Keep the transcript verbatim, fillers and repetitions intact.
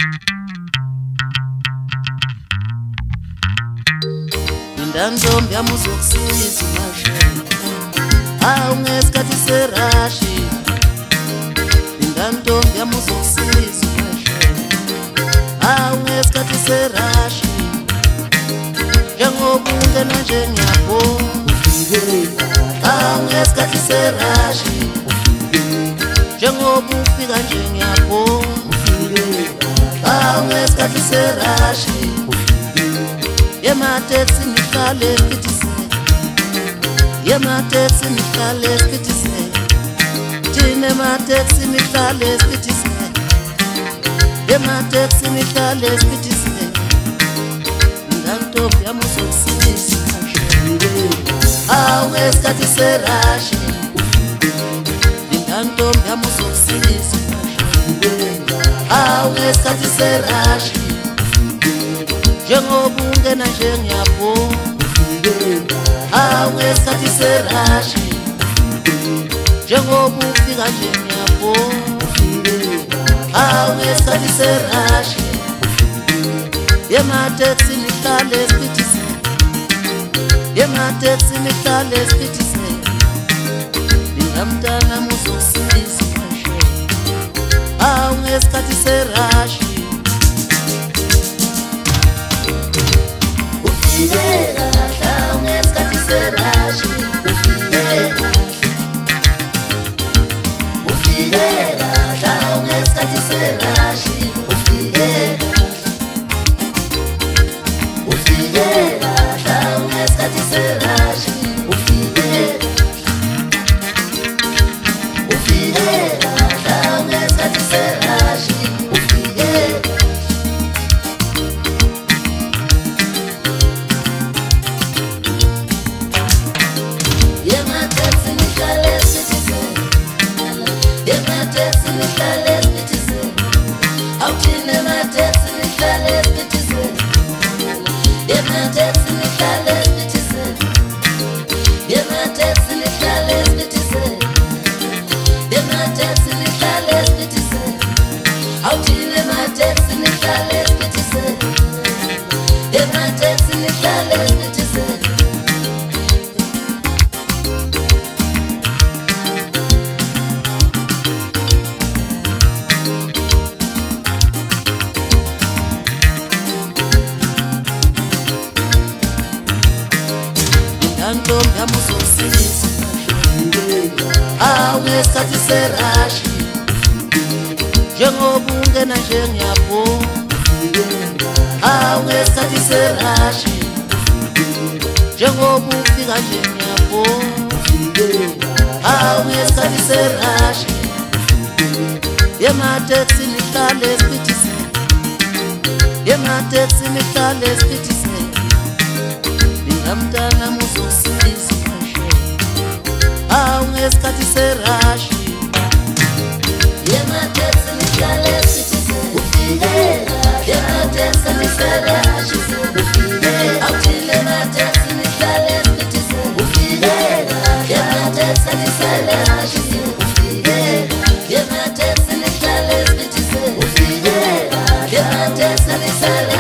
Ndantombi yami uzokusiza umashela hawu ngesikhathi serashi. Ndantombi yami uzokusiza umashela hawu ngesikhathi serashi. Njengoba ungena nje ngiyabonga hawu ngesikhathi serashi. Njengoba ufika nje ngiyabonga hawu ngesikhathi serashi. Yemateksi nihlale siphithizela, yemateksi nihlale siphithizela, thina emateksi nihlale siphithizela, yemateksi nihlale siphithizela. Ndantombi yami uzokusiza hawu ngesikhathi serashi. Ndantombi yami uzokusiza hawu ngesikhathi serashi. Njengoba ungena nje ngiyabonga hawu ngesikhathi serashi. Njengoba ufika nje ngiyabonga hawu ngesikhathi serashi. Yemateksi nihlale siphithizela, yemateksi nihlale siphithizela. Ngingamntana uzokusiza hawu ngesikhathi serashi. Ufika hawu ngesikhathi serashi. Ufika hawu ngesikhathi serashi. Ufika ufika hawu ngesikhathi serashi. Ufika ufika hawu ngesikhathi serashi. Ufika ndantombi yami uzokusiza hawu ngesikhathi serashi. Njengoba ungena nje ngiyabonga hawu ngesikhathi serashi. Njengoba ufika nje ngiyabonga hawu ngesikhathi serashi. Yemateksi nihlale siphithizela, yemateksi nihlale siphithizela. Ngingamntana uzokusiza hawu ngesikhathi serashi. Yemateksi nihlale siphithizela. Ufika yemateksi nihlale siphithizela. Awuthile yemateksi nihlale siphithizela. Ufika yemateksi nihlale siphithizela. Ufika yemateksi nihlale siphithizela. Ufika yemateksi nihlale